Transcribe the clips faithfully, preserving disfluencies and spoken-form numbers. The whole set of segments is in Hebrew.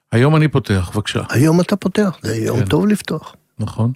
היום אני פותח, בבקשה. היום אתה פותח, זה יום טוב לפתוח. נכון.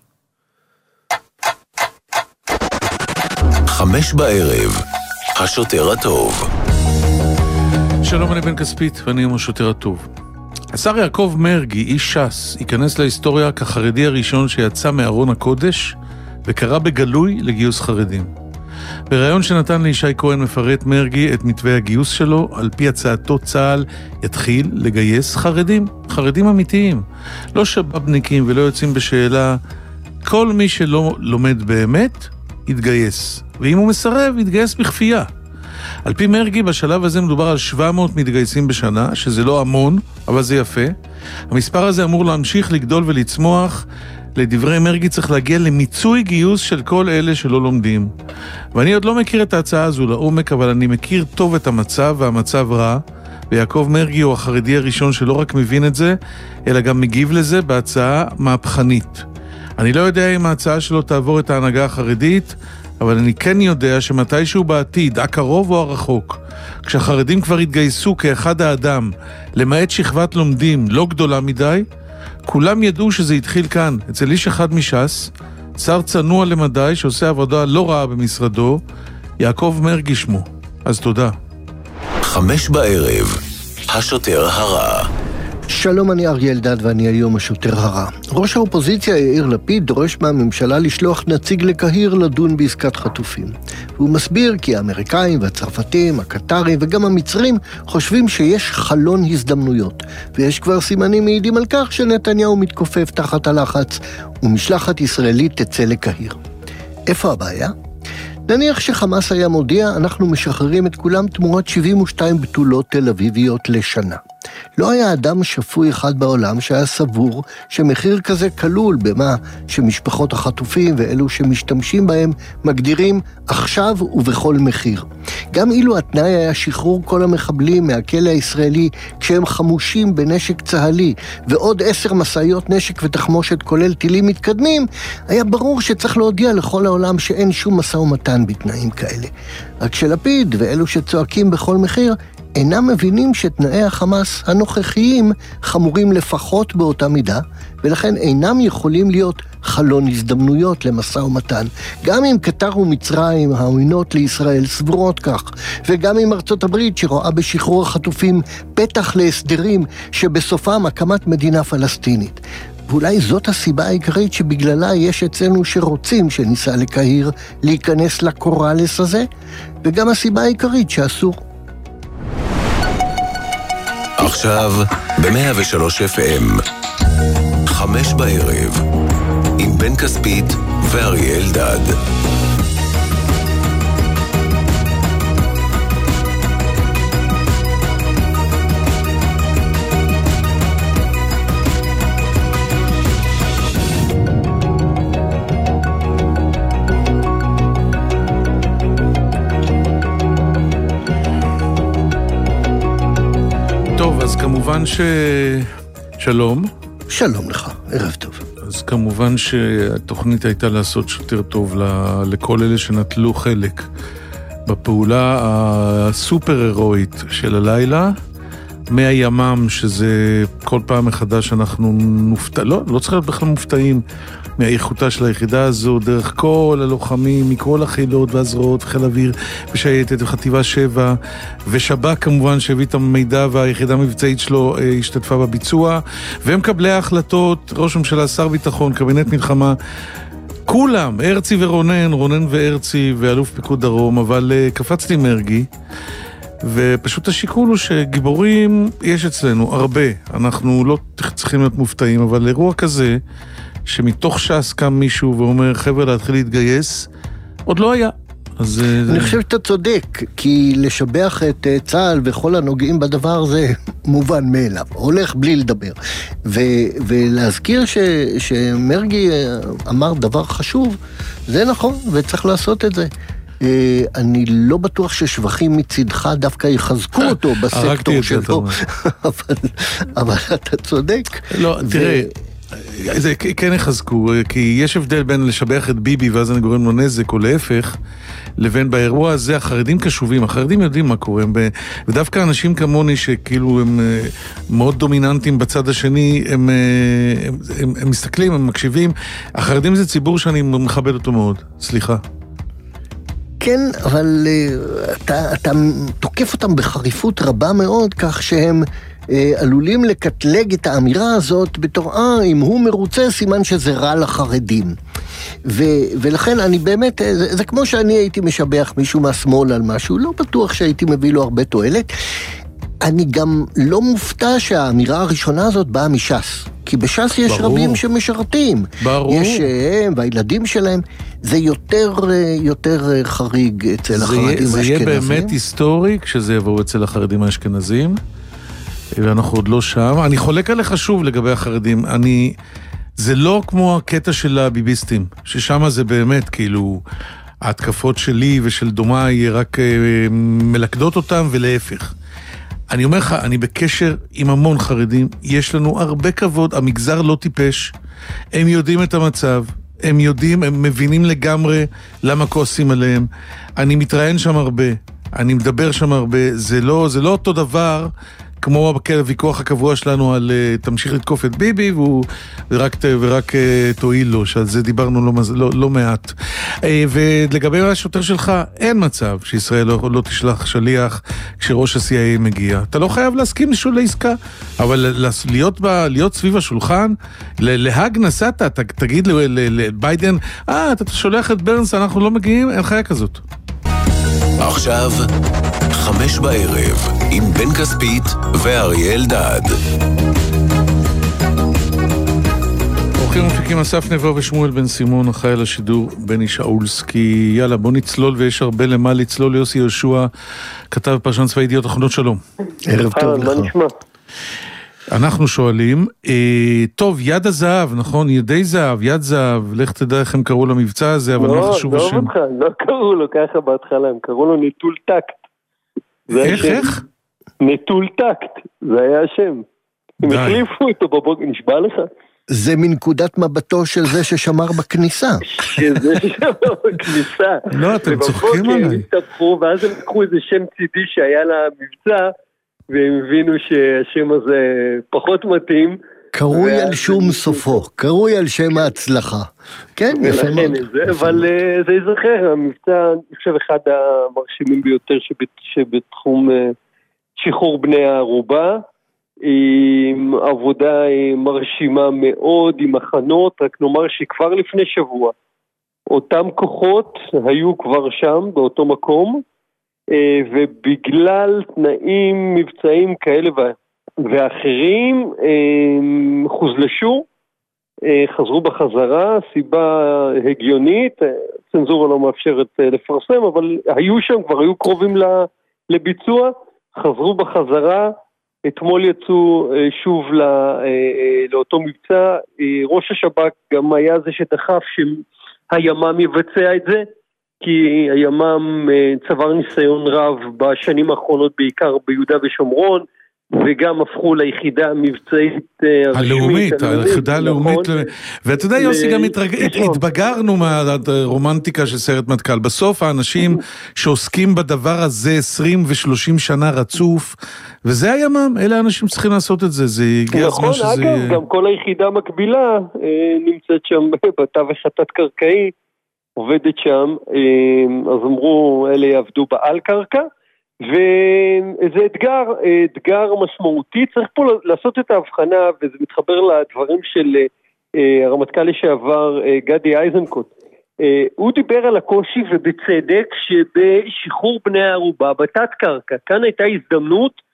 חמש בערב, השוטר הטוב. שלום, אני בן כספית, ואני עם השוטר הטוב. השר יעקב מרגי, איש ש"ס, ייכנס להיסטוריה כחרדי הראשון שיצא מארון הקודש, וקרא בגלוי לגיוס חרדים. בראיון שנתן לישי כהן מפרט מרגי את מתווה הגיוס שלו, על פי הצעתו צה"ל יתחיל לגייס חרדים, חרדים אמיתיים, לא שבבניקים ולא יוצאים בשאלה, כל מי שלא לומד באמת, יתגייס, ואם הוא מסרב, יתגייס בכפייה. על פי מרגי, בשלב הזה מדובר על שבע מאות מתגייסים בשנה, שזה לא המון, אבל זה יפה. המספר הזה אמור להמשיך לגדול ולצמוח. לדברי מרגי צריך להגיע למיצוי גיוס של כל אלה שלא לומדים. ואני עוד לא מכיר את ההצעה הזו לעומק, אבל אני מכיר טוב את המצב, והמצב רע. ויעקב מרגי הוא החרדי הראשון שלא רק מבין את זה, אלא גם מגיב לזה בהצעה מהפכנית. אני לא יודע אם ההצעה שלו תעבור את ההנהגה החרדית, אבל אני כן יודע שמתישהו בעתיד, הקרוב או הרחוק, כשהחרדים כבר התגייסו כאחד האדם, למעט שכבת לומדים לא גדולה מדי, כולם ידעו שזה התחיל כאן, אצל איש אחד מש"ס, שר צנוע למדי שעושה עבודה לא רעה במשרדו, יעקב מרגי שמו. אז תודה. חמש בערב, השוטר הרע. שלום, אני אריה אלדד ואני היום השוטר הרע. ראש האופוזיציה יאיר לפיד דורש מהממשלה לשלוח נציג לקהיר לדון בעסקת חטופים. והוא מסביר כי האמריקאים והצרפתים, הקטרים וגם המצרים חושבים שיש חלון הזדמנויות. ויש כבר סימנים מעידים על כך שנתניהו מתכופף תחת הלחץ ומשלחת ישראלית תצא לקהיר. איפה הבעיה? נניח שחמאס היה מודיע, אנחנו משחררים את כולם תמורת שבעים ושתיים בתולות תל אביביות לשנה. לא היה אדם שפוי אחד בעולם שהיה סבור שמחיר כזה כלול במה שמשפחות החטופים ואלו שמשתמשים בהם מגדירים עכשיו ובכל מחיר. גם אילו התנאי היה שחרור כל המחבלים מהכלא הישראלי כשהם חמושים בנשק צהלי ועוד עשר מסעיות נשק ותחמושת כולל טילים מתקדמים, היה ברור שצריך להודיע לכל העולם שאין שום משא ומתן בתנאים כאלה. רק שלפיד ואלו שצועקים בכל מחיר אינם מבינים שתנאי החמאס הנוכחיים חמורים לפחות באותה מידה, ולכן אינם יכולים להיות חלון הזדמנויות למשא ומתן. גם אם קטר ומצרים העוינות לישראל סבורות כך, וגם עם ארצות הברית שרואה בשחרור החטופים פתח להסדרים שבסופם הקמת מדינה פלסטינית. ואולי זאת הסיבה העיקרית שבגללה יש אצלנו שרוצים שניסה לקהיר להיכנס לקורלס הזה, וגם הסיבה העיקרית שאסור. עכשיו ב-מאה ושלוש אף אם, חמש בערב, עם בן כספית ואריה אלדד. אז כמובן ש... שלום. שלום לך, ערב טוב. אז כמובן שהתוכנית הייתה לעשות שוטר טוב לכל אלה שנטלו חלק בפעולה הסופר הירואית של הלילה, מהימם, שזה כל פעם מחדש אנחנו מופתעים, לא, לא צריך להיות בכלל מופתעים מהאיכותה של היחידה הזו, דרך כל הלוחמים, מכל החילות והזרועות, חיל אוויר ושייטת וחטיבה שבע, ושב"כ כמובן שהביא את המידע והיחידה המבצעית שלו אה, השתתפה בביצוע, והם מקבלי ההחלטות, ראש הממשלה, שר ביטחון, קבינט מלחמה, כולם, הרצי ורונן, רונן והרצי ואלוף פיקוד דרום, אבל אה, קפצתי מרגי, ופשוט השיקול הוא שגיבורים יש אצלנו הרבה, אנחנו לא צריכים להיות מופתעים, אבל אירוע כזה שמתוך ש"ס קם מישהו ואומר חבר'ה להתחיל להתגייס, עוד לא היה. אז אני חושב שאתה צודק, כי לשבח את צה"ל וכל הנוגעים בדבר זה מובן מאליו, הולך בלי לדבר. ו- ולהזכיר ש- שמרגי אמר דבר חשוב, זה נכון, וצריך לעשות את זה. אני לא בטוח ששבחים מצדך דווקא יחזקו אותו בסקטור שלו, אבל, אבל אתה צודק. לא, תראה, זה כן יחזקו, כי יש הבדל בין לשבח את ביבי ואז אני גורם לו נזק או להפך, לבין באירוע הזה החרדים קשובים, החרדים יודעים מה קורה, ודווקא אנשים כמוני שכאילו הם מאוד דומיננטיים בצד השני, הם, הם, הם, הם מסתכלים, הם מקשיבים, החרדים זה ציבור שאני מכבד אותו מאוד, סליחה. כן, אבל uh, אתה, אתה תוקף אותם בחריפות רבה מאוד, כך שהם uh, עלולים לקטלג את האמירה הזאת בתור, אה, אם הוא מרוצה, סימן שזה רע לחרדים. ו, ולכן אני באמת, זה, זה כמו שאני הייתי משבח מישהו מהשמאל על משהו, לא בטוח שהייתי מביא לו הרבה תועלת. אני גם לא מופתע שהאמירה הראשונה הזאת באה מש"ס. כי בש"ס יש ברור. רבים שמשרתים. ברור. יש הם והילדים שלהם. זה יותר, יותר חריג אצל זה החרדים האשכנזים. זה יהיה באמת היסטורי כשזה יבוא אצל החרדים האשכנזים. ואנחנו עוד לא שם. אני חולק עליך שוב לגבי החרדים. אני... זה לא כמו הקטע של הביביסטים. ששם זה באמת כאילו... ההתקפות שלי ושל דומיי רק מלכדות אותם ולהפך. אני אומר לך, אני בקשר עם המון חרדים, יש לנו הרבה כבוד, המגזר לא טיפש, הם יודעים את המצב, הם יודעים, הם מבינים לגמרי למה כועסים עליהם, אני מתראיין שם הרבה, אני מדבר שם הרבה, זה לא, זה לא אותו דבר, כמו הוויכוח הקבוע שלנו על תמשיך לתקוף את ביבי, והוא ורק, ורק תועיל לו, שעל זה דיברנו לא, לא, לא מעט. ולגבי השוטר שלך, אין מצב שישראל לא, לא תשלח שליח כשראש ה-סי איי איי מגיע. אתה לא חייב להסכים לשאול לעסקה, אבל להיות, בה, להיות סביב השולחן, להג נסעת, תגיד לביידן, אה, אתה שולח את ברנס, אנחנו לא מגיעים, אין חיה כזאת. עכשיו, חמש בערב, עם בן כספית ואריה אלדד. אורחים ומפיקים אסף נבו ושמואל בן סימון, אחראי על השידור בני שאולסקי. יאללה, בוא נצלול, ויש הרבה למה לצלול. יוסי יהושע, כתב פרשן צבאי ידיעות אחרונות, שלום. ערב טוב לך. מה נשמע? אנחנו שואלים, אה, טוב, יד הזהב, נכון? ידי זהב, יד זהב, לך תדע איך הם קראו למבצע הזה, אבל לא, מה חשוב השם? לא, לא, לא קראו לו ככה בהתחלה, הם קראו לו נטול טקט. איך, איך? נטול טקט, זה היה השם. הם החליפו אותו בבוקר, נשבע לך? זה מנקודת מבטו של זה ששמר בכניסה. שזה ששמר בכניסה. לא, אתם צוחקים עליי. ובבוקר הם הסתבכו, ואז הם לקחו איזה שם צידי שהיה למבצע, והם הבינו שהשם הזה פחות מתאים. קרוי על שום סופו, קרוי על שם ההצלחה. כן, יפה מאוד. אבל זה יזכר, המבצע, אני חושב, אחד המרשימים ביותר שבתחום שחרור בני הערובה, עם עבודה מרשימה מאוד, עם הכנות, רק נאמר שכבר לפני שבוע, אותם כוחות היו כבר שם, באותו מקום, ובגלל תנאים מבצעים כאלה ואחרים חוזלשו, חזרו בחזרה, סיבה הגיונית, צנזורה לא מאפשרת לפרסם, אבל היו שם, כבר היו קרובים לביצוע, חזרו בחזרה, אתמול יצאו שוב לאותו מבצע, ראש השב"כ גם היה זה שדחף שהימ"מ יבצע את זה, כי הימ"מ צבר ניסיון רב בשנים האחרונות בעיקר ביהודה ושומרון, וגם הפכו ליחידה המבצעית הלאומית, היחידה הלאומית, ואתה יודע יוסי, גם התבגרנו מהרומנטיקה של סרט מטכ"ל, בסוף האנשים שעוסקים בדבר הזה עשרים ושלושים שנה רצוף, וזה הימ"מ, אלה האנשים צריכים לעשות את זה, זה הגיע הזמן שזה... נכון, אגב, גם כל היחידה המקבילה נמצאת שם בתווך התת-קרקעי, עובדת שם, אז אמרו, אלה יעבדו בעל קרקע, וזה אתגר, אתגר משמעותי, צריך פה לעשות את ההבחנה, וזה מתחבר לדברים של הרמטכ"ל לשעבר גדי איזנקוט. הוא דיבר על הקושי ובצדק שבשחרור בני הערובה בתת קרקע, כאן הייתה הזדמנות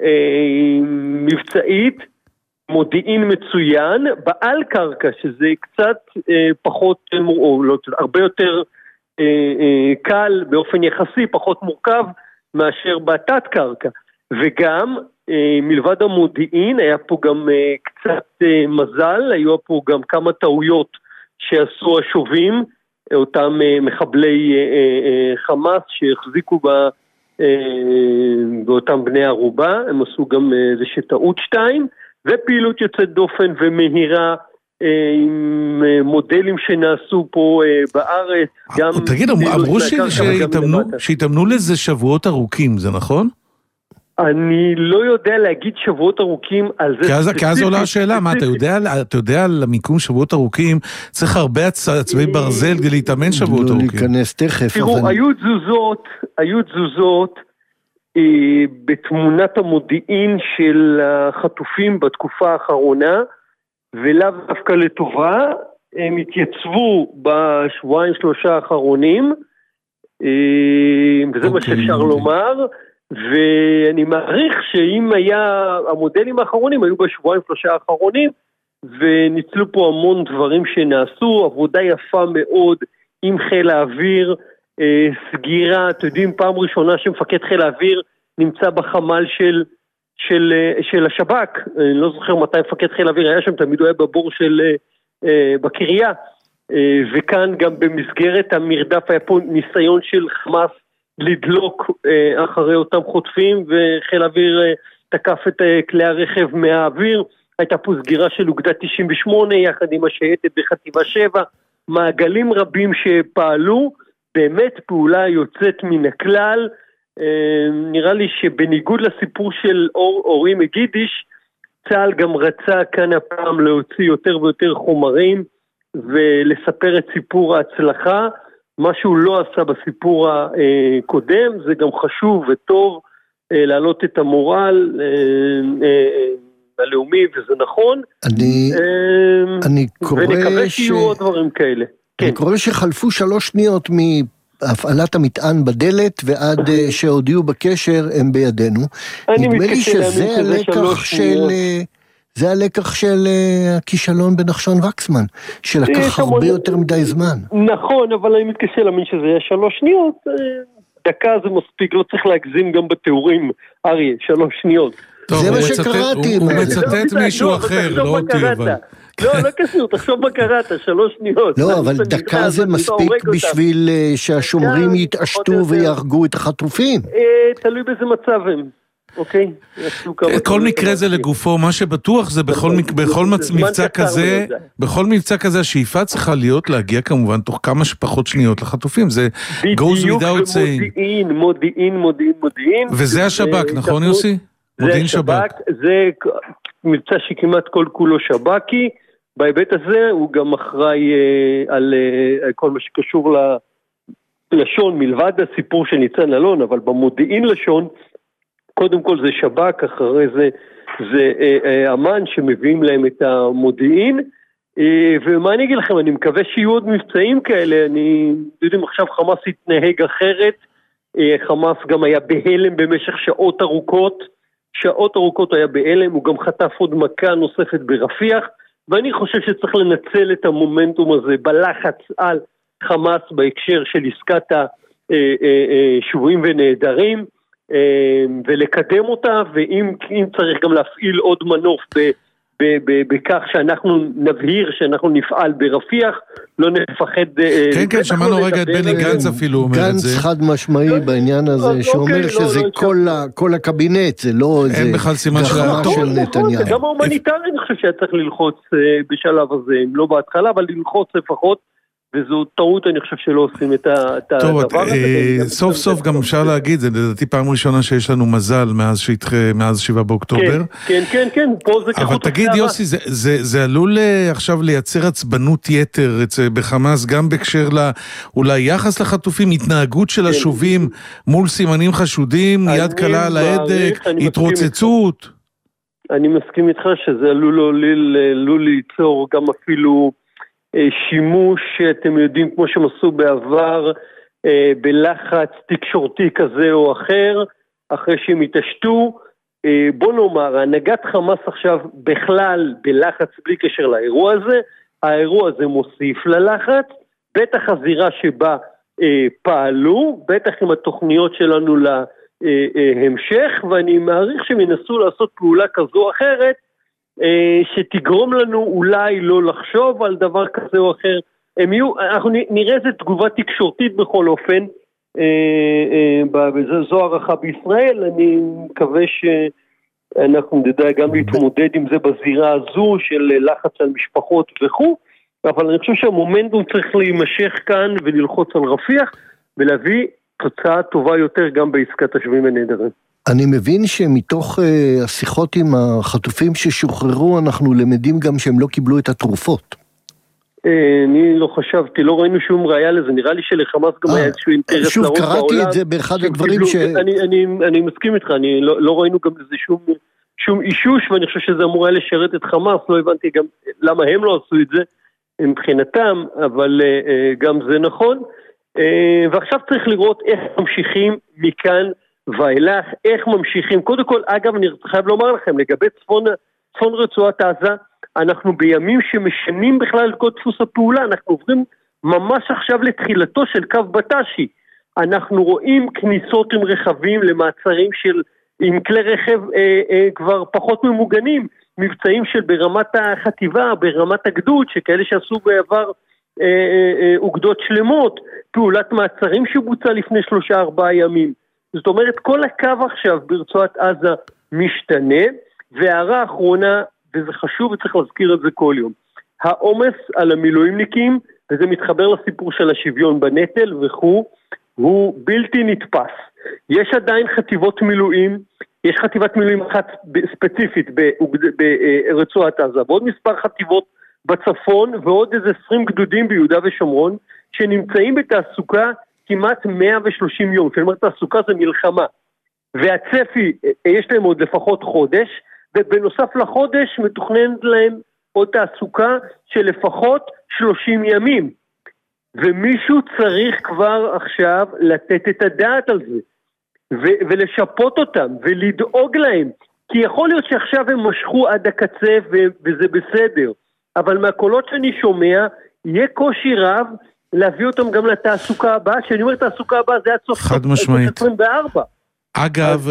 מבצעית, מודיעין מצוין, בעל קרקע, שזה קצת פחות, או לא, הרבה יותר קל באופן יחסי, פחות מורכב, מאשר בתת קרקע, וגם מלבד המודיעין היה פה גם קצת מזל, היו פה גם כמה טעויות שעשו השובים, אותם מחבלי חמאס שהחזיקו בה, באותם בני ערובה, הם עשו גם איזושהי טעות שתיים, ופעילות יוצאת דופן ומהירה עם מודלים שנעשו פה בארץ. תגיד, אמרו שהתאמנו לזה שבועות ארוכים, זה נכון? אני לא יודע להגיד שבועות ארוכים על זה. כי אז עולה השאלה, מה, אתה יודע על המיקום שבועות ארוכים, צריך הרבה עצבי ברזל כדי להתאמן שבועות ארוכים. לא להיכנס תכף. תראו, היו תזוזות, היו תזוזות בתמונת המודיעין של החטופים בתקופה האחרונה, ולאו דווקא לטובה, הם התייצבו בשבועיים שלושה האחרונים, וזה מה שאפשר לומר, ואני מעריך שאם היה, המודלים האחרונים היו בשבועיים שלושה האחרונים, וניצלו פה המון דברים שנעשו, עבודה יפה מאוד עם חיל האוויר, סגירה, אתם יודעים, פעם ראשונה שמפקד חיל האוויר נמצא בחמ"ל של, של, של השב"כ, אני לא זוכר מתי מפקד חיל האוויר היה שם, תמיד הוא היה בבור של, בקריה, וכאן גם במסגרת המרדף היה פה ניסיון של חמאס לדלוק אחרי אותם חוטפים, וחיל האוויר תקף את כלי הרכב מהאוויר, הייתה פה סגירה של אוגדה תשעים ושמונה יחד עם השייטת בחטיבה שבע, מעגלים רבים שפעלו, באמת פעולה יוצאת מן הכלל, נראה לי שבניגוד לסיפור של אור, אורי מגידיש, צה"ל גם רצה כאן הפעם להוציא יותר ויותר חומרים, ולספר את סיפור ההצלחה, מה שהוא לא עשה בסיפור הקודם, זה גם חשוב וטוב להעלות את המורל הלאומי, וזה נכון. אני, אני קורא ונקווה ש... שיהיו עוד דברים כאלה. אני כן. קורא שחלפו שלוש שניות מהפעלת המטען בדלת, ועד שהודיעו בקשר הם בידינו. נדמה לי שזה הלקח של... זה הלקח של הכישלון בנחשון וקסמן, שלקח הרבה יותר מדי זמן. נכון, אבל אני מתקשה להאמין שזה היה שלוש שניות. דקה זה מספיק, לא צריך להגזים גם בתיאורים, אריה, שלוש שניות. זה מה שקראתי. הוא מצטט מישהו אחר, לא אותי, אבל... לא, לא קשור, תחשוב מה קראת, שלוש שניות. לא, אבל דקה זה מספיק בשביל שהשומרים יתעשתו ויהרגו את החטופים. תלוי באיזה מצב הם. אוקיי? כל מקרה זה לגופו, מה שבטוח זה בכל מבצע כזה, בכל מבצע כזה השאיפה צריכה להיות להגיע כמובן תוך כמה שפחות שניות לחטופים, זה goes without saying. מודיעין, מודיעין, מודיעין, מודיעין. וזה השב"כ, נכון יוסי? מודיעין שב"כ. זה מבצע שכמעט כל כולו שב"כי, בהיבט הזה הוא גם אחראי על כל מה שקשור ללשון, מלבד הסיפור של ניצן אלון, אבל במודיעין לשון, קודם כל זה שב"כ, אחרי זה זה אה, אמן שמביאים להם את המודיעין, אה, ומה אני אגיד לכם, אני מקווה שיהיו עוד מבצעים כאלה, אני יודעים עכשיו חמאס התנהג אחרת, אה, חמאס גם היה בהלם במשך שעות ארוכות, שעות ארוכות היה בהלם, הוא גם חטף עוד מכה נוספת ברפיח, ואני חושב שצריך לנצל את המומנטום הזה בלחץ על חמאס בהקשר של עסקת השבויים ונעדרים, ולקדם אותה, ואם צריך גם להפעיל עוד מנוף בכך שאנחנו נבהיר שאנחנו נפעל ברפיח, לא נפחד. כן, כן, שמענו רגע את בני גנץ אפילו אומר את זה. גנץ חד משמעי בעניין הזה, שאומר שזה כל הקבינט, זה לא איזה גחמה של נתניהו. גם ההומניטרי אני חושב שהיה צריך ללחוץ בשלב הזה, לא בהתחלה, אבל ללחוץ לפחות, וזו טעות, אני חושב שלא עושים את הדבר הזה. סוף סוף גם אפשר להגיד, זה לדעתי פעם ראשונה שיש לנו מזל מאז שבעה באוקטובר. כן, כן, כן, פה זה כחוט. אבל תגיד יוסי, זה עלול עכשיו לייצר עצבנות יתר בחמאס, גם בהקשר אולי יחס לחטופים, התנהגות של השובים מול סימנים חשודים, יד קלה על ההדק, התרוצצות. אני מסכים איתך שזה עלול ליצור גם אפילו שימוש, אתם יודעים, כמו שהם עשו בעבר, בלחץ תקשורתי כזה או אחר, אחרי שהם התעשתו. בוא נאמר, הנהגת חמאס עכשיו בכלל בלחץ בלי קשר לאירוע הזה, האירוע הזה מוסיף ללחץ, בטח הזירה שבה פעלו, בטח עם התוכניות שלנו להמשך, ואני מעריך שהם ינסו לעשות פעולה כזו או אחרת, שתגרום לנו אולי לא לחשוב על דבר כזה או אחר. הם יהיו, אנחנו נראה איזה תגובה תקשורתית בכל אופן, זו הערכה בישראל, אני מקווה אנחנו נדע גם להתמודד עם זה בזירה הזו של לחץ על משפחות וכו', אבל אני חושב שהמומנטום צריך להימשך כאן וללחוץ על רפיח, ולהביא תוצאה טובה יותר גם בעסקת השבויים הנעדרים. אני מבין שמתוך uh, השיחות עם החטופים ששוחררו, אנחנו למדים גם שהם לא קיבלו את התרופות. אני לא חשבתי, לא ראינו שום ראיה לזה, נראה לי שלחמאס גם היה איזשהו אינטרס להראות בעולם. שוב, קראתי את זה באחד הדברים ש... אני, אני, אני מסכים איתך, אני לא, לא ראינו גם לזה שום, שום אישוש, ואני חושב שזה אמור היה לשרת את חמאס, לא הבנתי גם למה הם לא עשו את זה מבחינתם, אבל גם זה נכון. ועכשיו צריך לראות איך ממשיכים מכאן ואילך, איך ממשיכים. קודם כל, אגב, אני חייב לומר לכם, לגבי צפון, צפון רצועת עזה, אנחנו בימים שמשנים בכלל כל דפוס הפעולה, אנחנו עוברים ממש עכשיו לתחילתו של קו בטשי. אנחנו רואים כניסות עם רכבים למעצרים של, עם כלי רכב אה, אה, כבר פחות ממוגנים, מבצעים של ברמת החטיבה, ברמת הגדוד, שכאלה שעשו בעבר אה, אה, אה, אוגדות שלמות, פעולת מעצרים שבוצע לפני שלושה ארבעה ימים. זאת אומרת, כל הקו עכשיו ברצועת עזה משתנה, והערה האחרונה, וזה חשוב וצריך להזכיר את זה כל יום, העומס על המילואימניקים, וזה מתחבר לסיפור של השוויון בנטל וכו', הוא בלתי נתפס. יש עדיין חטיבות מילואים, יש חטיבת מילואים אחת ספציפית ברצועת עזה, ועוד מספר חטיבות בצפון, ועוד איזה עשרים גדודים ביהודה ושומרון, שנמצאים בתעסוקה כמעט מאה ושלושים יום, זאת אומרת, תעסוקה זה מלחמה, והצפי, יש להם עוד לפחות חודש, ובנוסף לחודש מתוכננת להם עוד תעסוקה של לפחות שלושים ימים, ומישהו צריך כבר עכשיו לתת את הדעת על זה, ו- ולשפות אותם, ולדאוג להם, כי יכול להיות שעכשיו הם משכו עד הקצה, ו- וזה בסדר, אבל מהקולות שאני שומע, יהיה קושי רב, להביא אותם גם לתעסוקה הבאה, שאני אומר תעסוקה הבאה, זה עד סוף עשרים וארבע. אגב,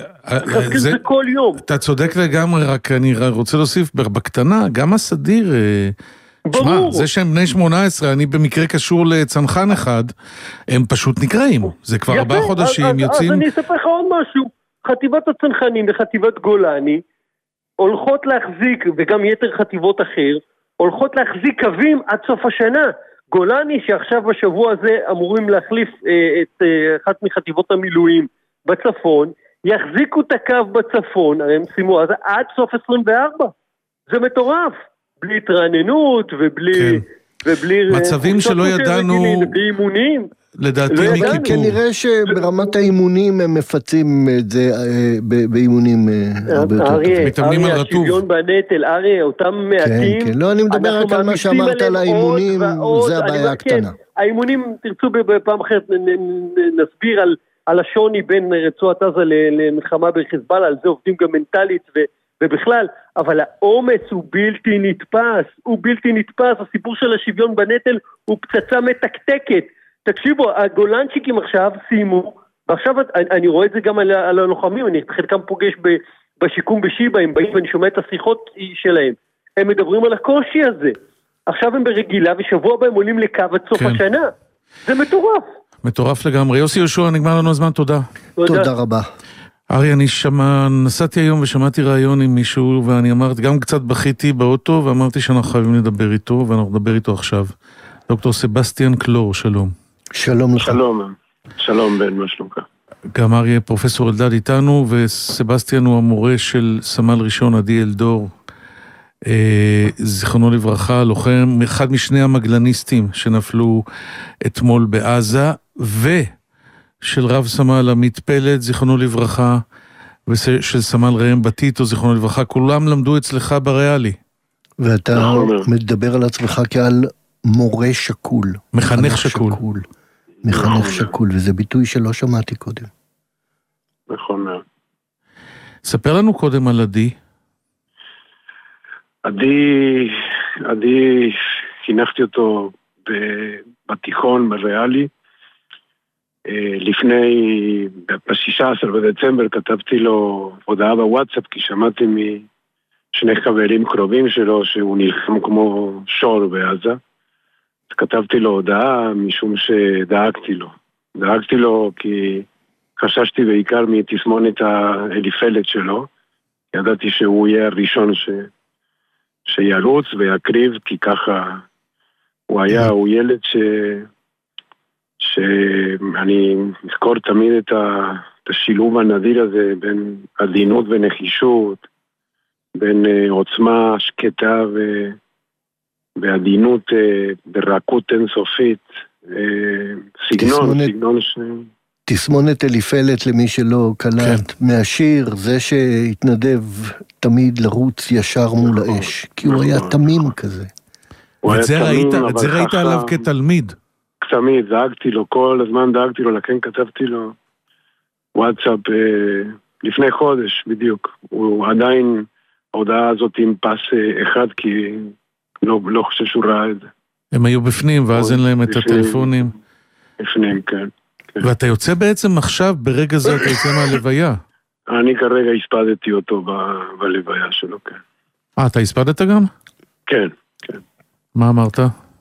זה כל יום. אתה צודק לגמרי, רק אני רוצה להוסיף, בקטנה, גם הסדיר, תשמע, זה שהם בני שמונה עשרה, אני במקרה קשור לצנחן אחד, הם פשוט נקראים, זה כבר ארבעה חודשים יוצאים. אז אני אספר לך עוד משהו, חטיבת הצנחנים וחטיבת גולני, הולכות להחזיק, וגם יתר חטיבות אחר, הולכות להחזיק קווים עד סוף השנה. גולני שעכשיו בשבוע הזה אמורים להחליף אה, את אה, אחת מחטיבות המילואים בצפון, יחזיקו את הקו בצפון, הרי הם שימו אז עד סוף עשרים וארבע. זה מטורף, בלי התרעננות ובלי... כן. ובלי מצבים שלא ידענו... בלי אימונים. לדעתי לא מכיפור. כנראה שברמת האימונים הם מפצים את זה באימונים הרבה יותר טוב. מתאמנים על רטוב. השוויון בנטל, אריה, אותם מעטים. כן, כן, לא, אני מדבר רק על מה שאמרת על האימונים, זה הבעיה הקטנה. האימונים, תרצו בפעם אחרת נסביר על השוני בין רצועת עזה למלחמה בחיזבאללה, על זה עובדים גם מנטלית ובכלל, אבל העומס הוא בלתי נתפס, הוא בלתי נתפס, הסיפור של השוויון בנטל הוא פצצה מתקתקת. תקשיבו, הגולנצ'יקים עכשיו סיימו, ועכשיו אני רואה את זה גם על, על הלוחמים, אני חלקם פוגש ב, בשיקום בשיבה, הם באים ואני שומע את השיחות שלהם, הם מדברים על הקושי הזה, עכשיו הם ברגילה ושבוע הבא הם עולים לקו עד סוף כן. השנה, זה מטורף. מטורף לגמרי. יוסי יהושע, נגמר לנו הזמן, תודה. תודה, תודה רבה. ארי, אני שמע, נסעתי היום ושמעתי רעיון עם מישהו, ואני אמרתי, גם קצת בכיתי באוטו, ואמרתי שאנחנו חייבים לדבר איתו, ואנחנו נדבר איתו עכשיו. דוקטור סבסטיאן קלור, שלום. שלום לך. שלום, שלום בן, מה שלומך? גם אריה, פרופסור אלדד איתנו, וסבסטיאן הוא המורה של סמל ראשון עדי אלדור, אה, זיכרונו לברכה, לוחם, אחד משני המגלניסטים שנפלו אתמול בעזה, ושל רב סמל עמית פלד, זיכרונו לברכה, ושל סמל ראם בתיתו, זיכרונו לברכה, כולם למדו אצלך בריאלי. ואתה מדבר על עצמך כעל מורה שקול. מחנך שקול. מחנך שקול, וזה ביטוי שלא שמעתי קודם. נכון מאוד. ספר לנו קודם על עדי. עדי, עדי, חינכתי אותו בתיכון, בריאלי. לפני, ב-שישה עשר בדצמבר כתבתי לו הודעה בוואטסאפ, כי שמעתי משני חברים קרובים שלו שהוא נלחם כמו שור בעזה. כתבתי לו הודעה משום שדאגתי לו. דאגתי לו כי חששתי בעיקר מתסמונת האליפלת שלו, ידעתי שהוא יהיה הראשון ש... שירוץ ויקריב, כי ככה הוא היה, הוא ילד ש... שאני אזכור תמיד את, ה... את השילוב הנדיר הזה בין עדינות ונחישות, בין עוצמה שקטה ו... בעדינות, ברכות אינסופית, סגנון, תסמונת, סגנון ש... תסמונת אליפלת למי שלא קלט, כן. מהשיר, זה שהתנדב תמיד לרוץ ישר מול האש, כי הוא היה תמים כזה. ואת זה ראית, את זה ראית עליו כתלמיד. תמיד, דאגתי לו, כל הזמן דאגתי לו, לכן כתבתי לו וואטסאפ לפני חודש בדיוק. הוא עדיין, ההודעה הזאת עם פס אחד, כי לא, לא חושב שהוא ראה את זה. הם היו בפנים, ואז אין להם את הטלפונים. בפנים, כן. ואתה יוצא בעצם עכשיו, ברגע זה אתה יוצא מהלוויה. אני כרגע הספדתי אותו בלוויה שלו, כן. אה, אתה הספדת גם? כן, כן. מה אמרת?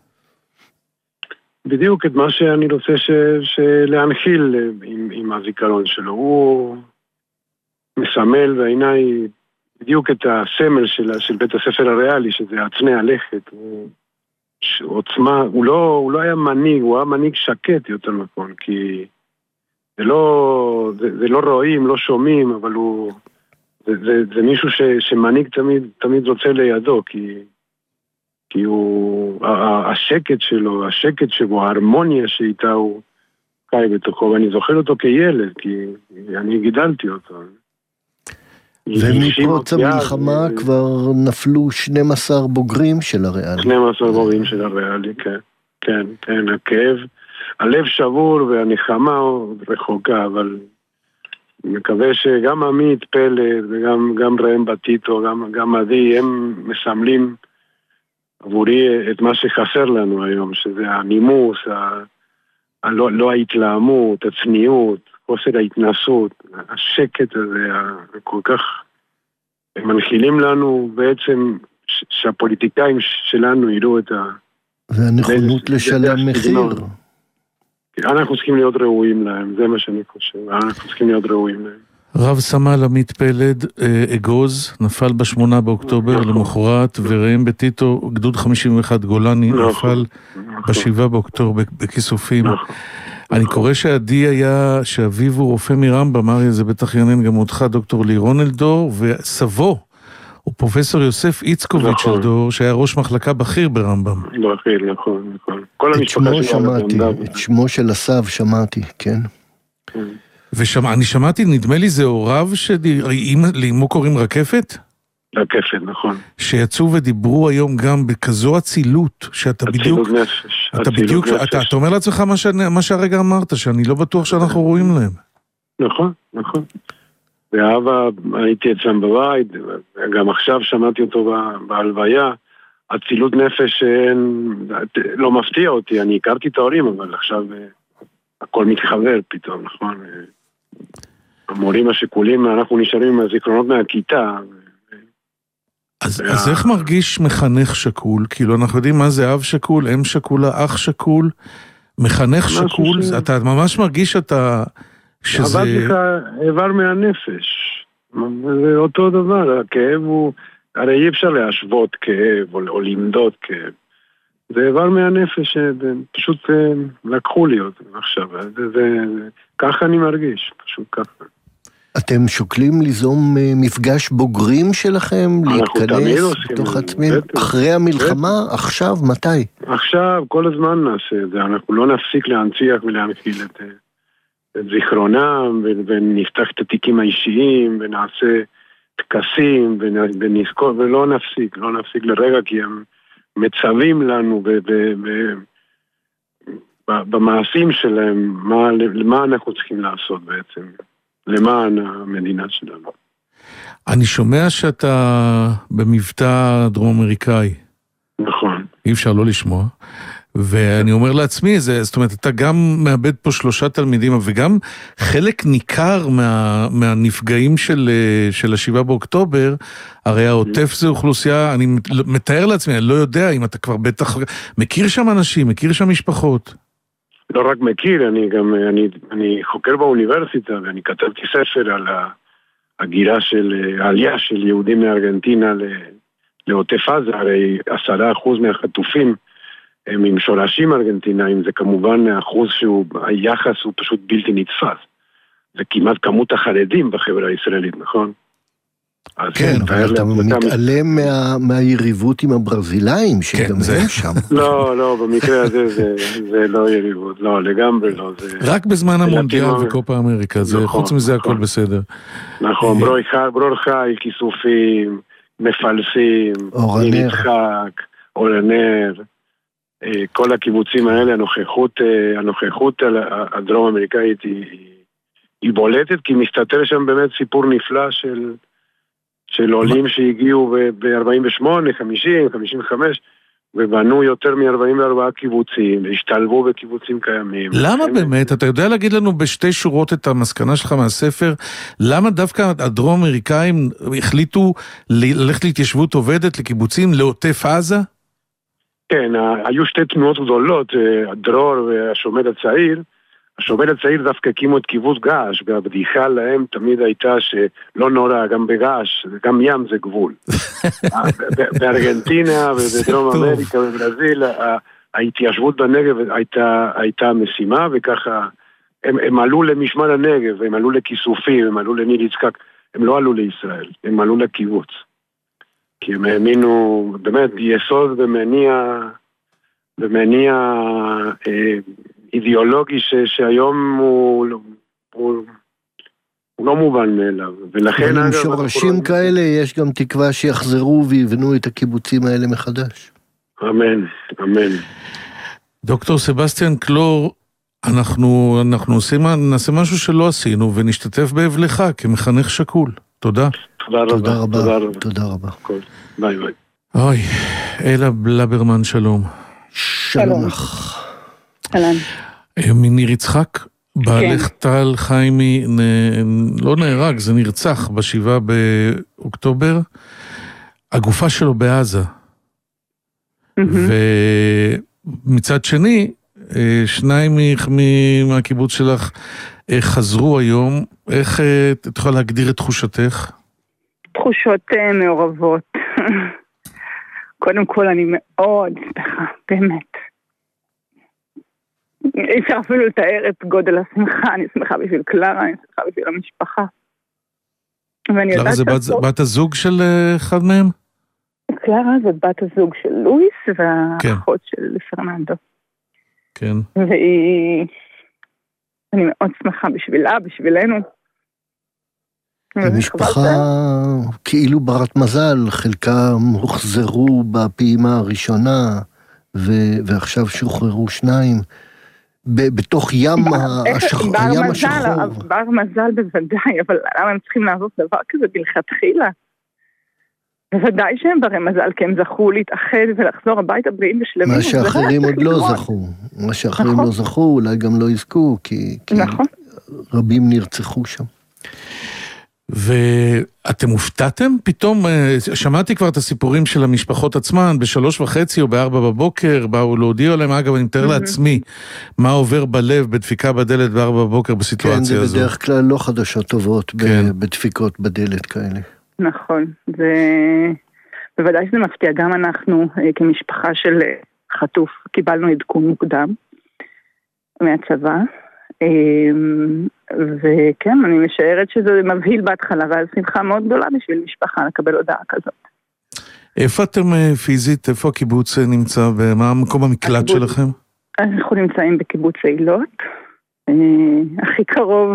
בדיוק את מה שאני רוצה להנחיל עם, עם הזיכרון שלו. הוא מסמל בעיניי בדיוק את הסמל של, של בית הספר הריאלי, שזה עצמי הלכת. הוא, עוצמה, הוא לא, הוא לא היה מנהיג, הוא היה מנהיג שקט יותר נכון, כי זה לא, זה, זה לא רואים, לא שומעים, אבל הוא, זה, זה, זה מישהו ש, שמנהיג תמיד, תמיד רוצה לידו, כי, כי הוא, השקט שלו, השקט שבו, ההרמוניה שאיתה הוא חי בתוכו, ואני זוכר אותו כילד, כי אני גידלתי אותו. ומפרוץ המלחמה כבר נפלו שנים עשר בוגרים של הריאלי. שנים עשר בוגרים של הריאלי, כן. כן, כן, הכאב, הלב שבור והנחמה רחוקה, אבל אני מקווה שגם עמית פלד וגם גם ראם בטיטו, גם, גם עדי, הם מסמלים עבורי את מה שחסר לנו היום, שזה הנימוס, ה... הלא, לא ההתלהמות, הצניעות, חוסר ההתנסות, השקט הזה, כל כך מנחילים לנו בעצם שהפוליטיקאים שלנו יראו את ה... והנכונות לשלם מחיר. אנחנו צריכים להיות ראויים להם, זה מה שאני חושב, אנחנו צריכים להיות ראויים להם. רב סמל עמית פלד, אגוז, נפל בשמונה באוקטובר למחרת, וראם בטיטו, גדוד חמישים ואחת גולני, נפל בשבעה באוקטובר בכיסופים. אני קורא שעדי היה, שאביו הוא רופא מרמב"ם, אריה, זה בטח יעניין גם אותך, דוקטור לירון אלדור, וסבו הוא פרופסור יוסף איצקוביץ' אלדור, שהיה ראש מחלקה בכיר ברמב"ם. בכיר, נכון, נכון. את שמו שמעתי, את שמו של הסב שמעתי, כן. ואני שמעתי, נדמה לי זה הוריו שלאמו קוראים רקפת? רקפת, נכון. שיצאו ודיברו היום גם בכזו אצילות, שאתה בדיוק... אצילות נפש. אתה בדיוק, אתה אומר לעצמך מה שהרגע אמרת, שאני לא בטוח שאנחנו רואים להם. נכון, נכון. ואבא, הייתי אצלם בבית, גם עכשיו שמעתי אותו בהלוויה, אצילות נפש לא מפתיע אותי, אני הכרתי את ההורים, אבל עכשיו הכל מתחבר פתאום, נכון? המורים השיקולים, אנחנו נשארים עם הזיכרונות מהכיתה. אז, וה... אז איך מרגיש מחנך שקול? כאילו אנחנו יודעים מה זה אב שקול, אם שקולה, אח שקול, מחנך שקול, ש... אתה ממש מרגיש שאתה... שזה... עבד לך איבר מהנפש, זה אותו דבר, הכאב הוא, הרי אי אפשר להשוות כאב או, או למדוד כאב, זה איבר מהנפש שפשוט לקחו לי אותו עכשיו, זה, זה, ככה אני מרגיש, פשוט ככה. אתם שוקלים ליזום מפגש בוגרים שלכם, להתכנס בתוך עצמם, אחרי המלחמה, עכשיו, מתי? עכשיו, כל הזמן נעשה את זה, אנחנו לא נפסיק להנציח ולהנחיל את זה. את זיכרונם, ונפתח את התיקים האישיים, ונעשה תקסים, ונזכור, ולא נפסיק, לא נפסיק לרגע, כי הם מצווים לנו במעשים שלהם, מה אנחנו צריכים לעשות בעצם, למען המדינה שלנו. אני שומע שאתה במבטא דרום אמריקאי. נכון. אי אפשר לא לשמוע. ואני אומר לעצמי, זה, זאת אומרת, אתה גם מאבד פה שלושה תלמידים, וגם חלק ניכר מה, מהנפגעים של, של השבעה באוקטובר, הרי העוטף זה אוכלוסייה, אני מתאר לעצמי, אני לא יודע אם אתה כבר בטח, מכיר שם אנשים, מכיר שם משפחות. לא רק מכיר, אני גם, אני, אני חוקר באוניברסיטה, ואני כתבתי ספר על, ה, הגירה של, העלייה של יהודים מארגנטינה לעוטף עזה, הרי עשרה אחוז מהחטופים הם עם שורשים ארגנטינאים, זה כמובן האחוז שהוא, היחס הוא פשוט בלתי נתפס. זה כמעט כמות החרדים בחברה הישראלית, נכון? כן, אבל אתה מתעלם מה, מהיריבות עם הברזילאים, שגם הם שם. לא, לא, במקרה הזה זה, זה לא יריבות, לא, לגמרי לא. זה... רק בזמן המונדיאל וקופה אמריקה, זה, נכון, חוץ מזה נכון. הכל בסדר. נכון, ברור חי, ברור חי, כיסופים, מפלסים, נצחק, אורנר, כל הקיבוצים האלה, הנוכחות, הנוכחות הדרום אמריקאית היא, היא בולטת, כי מסתתר שם באמת סיפור נפלא של... של עולים שהגיעו ב-ארבעים ושמונה, חמישים, חמישים וחמש, ובנו יותר מ-ארבעים וארבעה קיבוצים, והשתלבו בקיבוצים קיימים. למה באמת? אתה יודע להגיד לנו בשתי שורות את המסקנה שלך מהספר, למה דווקא הדרום אמריקאים החליטו ללכת להתיישבות עובדת לקיבוצים לעוטף עזה? כן, היו שתי תנועות גדולות, הדרור והשומר הצעיר, השומר הצעיר דווקא הקימו את קיבוץ געש, והבדיחה להם תמיד הייתה שלא נורא, גם בגעש, גם ים זה גבול. בארגנטינה ובדרום אמריקה וברזיל, ההתיישבות בנגב הייתה, הייתה משימה, וככה הם, הם עלו למשמר הנגב, הם עלו לכיסופים, הם עלו לניר יצחק, הם לא עלו לישראל, הם עלו לקיבוץ. כי הם האמינו, באמת, יסוד ומניע, ומניע, אה, אידיאולוגי ש, שהיום הוא, הוא, הוא לא מובן מאליו. ולכן עם שורשים כאלה יש גם תקווה שיחזרו ויבנו את הקיבוצים האלה מחדש. אמן, אמן. דוקטור סבסטיאן קלור, אנחנו, אנחנו עושים, נעשה משהו שלא עשינו ונשתתף באבלך כמחנך שקול. תודה. תודה רבה. תודה רבה. תודה רבה. תודה רבה. ביי ביי. אוי, אלה בלברמן, שלום. שלום לך. אהלן. מניר יצחק, בעלך טל חיימי, לא נהרג, זה נרצח בשבעה באוקטובר, הגופה שלו בעזה. ומצד שני, שניים מהקיבוץ שלך חזרו היום, איך את יכולה להגדיר את תחושתך? תחושות מעורבות. קודם כל אני מאוד שמחה, באמת. אי אפשר אפילו לתאר את גודל השמחה, אני שמחה בשביל קלרה, אני שמחה בשביל המשפחה. קלרה זה בת, בת הזוג של אחד מהם? קלרה זה בת הזוג של לואיס והאחות כן. של פרננדו. כן. והיא... אני מאוד שמחה בשבילה, בשבילנו. המשפחה כאילו ברת מזל, חלקם הוחזרו בפעימה הראשונה, ו- ועכשיו שוחררו שניים. בתוך ים השחור. בר מזל בוודאי, אבל למה הם צריכים לעשות דבר כזה בלכתחילה? בוודאי שהם ברי מזל, כי הם זכו להתאחד ולחזור הביתה בריאים ושלמים. מה שאחרים עוד לא זכו. מה שאחרים לא זכו, אולי גם לא יזכו, כי רבים נרצחו שם. ואתם הופתעתם? פתאום, שמעתי כבר את הסיפורים של המשפחות עצמן, בשלוש וחצי או בארבע בבוקר, באו להודיע עליהם, אגב, אני מתאר לעצמי, מה עובר בלב בדפיקה בדלת בארבע בבוקר בסיטואציה הזו. כן, זה בדרך כלל לא חדשות טובות בדפיקות בדלת כאלה. נכון, זה... בוודאי שזה מפתיע, גם אנחנו כמשפחה של חטוף, קיבלנו עדכון מוקדם מהצבא, וכן, אני משערת שזה מבהיל בהתחלה, ואז שמחה מאוד גדולה בשביל משפחה לקבל הודעה כזאת. איפה אתם פיזית, איפה הקיבוץ נמצא, ומה המקום המקלט שלכם? אנחנו נמצאים בקיבוץ אילות, הכי קרוב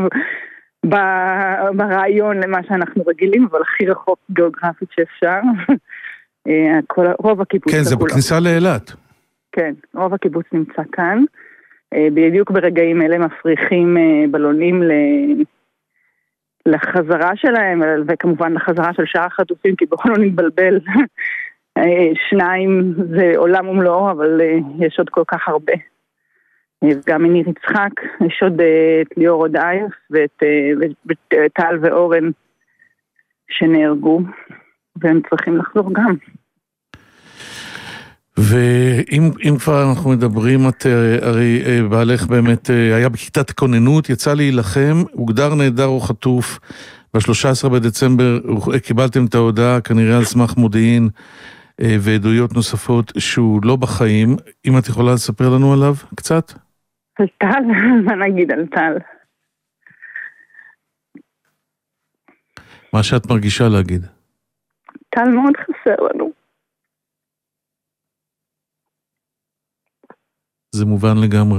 ברעיון למה שאנחנו רגילים, אבל הכי רחוק גיאוגרפית שאפשר. רוב הקיבוץ... כן, זה בכניסה לאילת. כן, רוב הקיבוץ נמצא כאן. בדיוק ברגעים אלה מפריחים בלונים לחזרה שלהם, וכמובן לחזרה של שאר החטופים, כי בואו לא נתבלבל. שניים זה עולם ומלואו, אבל יש עוד כל כך הרבה. גם מניר יצחק, יש עוד את ליאור עודאייף, ואת טל ואורן שנהרגו, והם צריכים לחזור גם. ואם כבר אנחנו מדברים, את הרי בעלך באמת היה בכיתת הכוננות, יצא להילחם, הוגדר נהדר או חטוף, ב-שלושה עשר בדצמבר קיבלתם את ההודעה, כנראה על סמך מודיעין ועדויות נוספות שהוא לא בחיים. אם את יכולה לספר לנו עליו קצת? על טל? מה נגיד על טל? מה שאת מרגישה להגיד. טל מאוד חסר לנו. זה מובן לגמרי.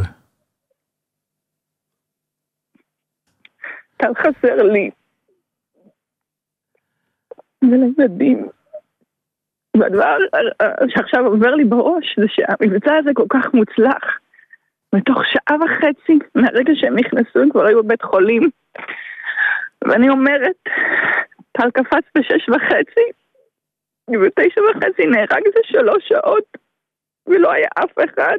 טל חסר לי. ולילדים. והדבר שעכשיו עובר לי בראש זה שהמבצע הזה כל כך מוצלח. בתוך שעה וחצי, מהרגע שהם נכנסו, הם כבר היו בבית חולים. ואני אומרת, טל קפץ בשש וחצי, ובתשע וחצי נהרג זה שלוש שעות, ולא היה אף אחד.